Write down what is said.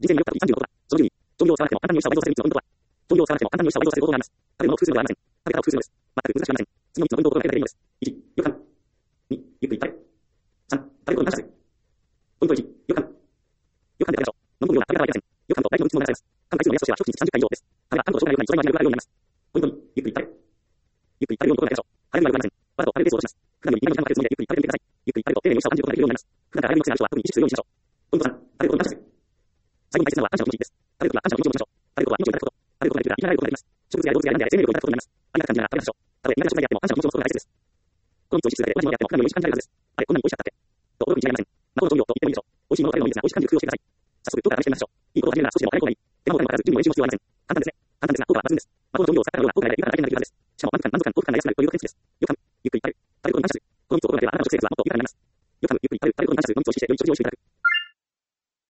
人生によった時36度は、その順に、調味料を使わなくても簡単に美味しさを倍増させる3つの運動は、調味料を使わなくても簡単に美味しさを倍増させる方法があります。食べ物を工夫するのではありません。食べ方を工夫するのです。全く難しくありません。次の3つの運動を行えばいいのです。1、よく噛む。2、ゆっくり食べる。3、食べることに感謝する。ポイント1、よく噛む。よく噛んで食べましょう。飲むような食べ方はありません。よく噛むと大体の3つの問題があります。噛む回数の目安としては一口30回以上です。食べは噛むことを消化の良くなり、それがにそれにマジなるようになります。ポイント2、ゆっくり食べる。ゆっくり食べるようなことをやりましょう。早めにはよくありません。わざと食べるペースを落とします。普段より2倍の時間をかけるつもりでゆっくり食べてみてください。ゆっくり食べると丁寧に美味しさを感じることができるようになります。普段から食べるのが癖がある人は特に意識するようにしましょう。ポイント3、食べることに感謝する。最後に大切なのは感謝の気持ちです。食べることは感謝の気持ちを持ちましょう。食べることは命をいただくこと。食べることができるから生きられることができます。植物や動物や何であれ生命力をいただくことになります。ありがたく感じながら食べましょう。たとえ苦手な食材であっても感謝の気持ちを持つことが大切です。この3つを意識するだけで同じものであっても普段より美味しく感じられるはずです。あれ、こんなに美味しかったって。と驚くに違いありません。魔法の調味料と言ってもいいでしょう。美味しいものを食べるのもいいですが、美味しく感じる工夫をしてください。早速、どうから試してみましょう。いいことを始めるなら少しでも早い方がいい。手間もお金もかからず準備も練習も必要ありません。簡単ですね。簡単ですが、効果は抜群です。魔法の調味料を使ったかのような効果が豊かな体験ができるはずです。しかも満足感、幸福感が安くなるという特徴です。よく噛む。ゆっくり食べる。食べることに感謝する。この3つを心がければあなたの食生活はもっと豊かになります。よく噛む。ゆっくり食べる。食べることに感謝する。この3つを意識してより食事を美味しくいただく。